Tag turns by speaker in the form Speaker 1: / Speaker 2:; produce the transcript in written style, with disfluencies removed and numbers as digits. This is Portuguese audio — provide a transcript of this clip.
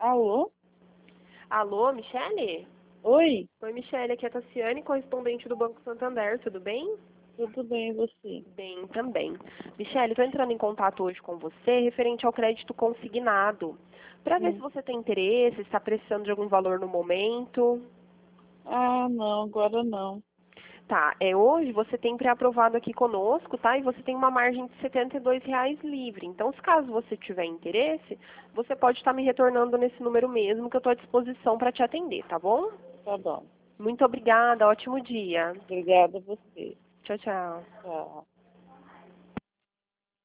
Speaker 1: Alô?
Speaker 2: Alô, Michele?
Speaker 1: Oi,
Speaker 2: Oi, Michele, aqui é a Tassiane, correspondente do Banco Santander, tudo bem?
Speaker 1: tudo bem e você?
Speaker 2: Bem, também. Michele, estou entrando em contato hoje com você referente ao crédito consignado, para ver se
Speaker 1: Hum.
Speaker 2: você tem interesse, se está precisando de algum valor no momento.
Speaker 1: Ah, não, agora não.
Speaker 2: Tá, hoje você tem pré-aprovado aqui conosco, tá? E você tem uma margem de R$ 72 livre. Então, se caso você tiver interesse, você pode estar me retornando nesse número mesmo, que eu estou à disposição para te atender, tá bom?
Speaker 1: Tá bom.
Speaker 2: Muito obrigada, ótimo dia.
Speaker 1: Obrigada a você.
Speaker 2: Tchau, tchau.
Speaker 1: Tchau.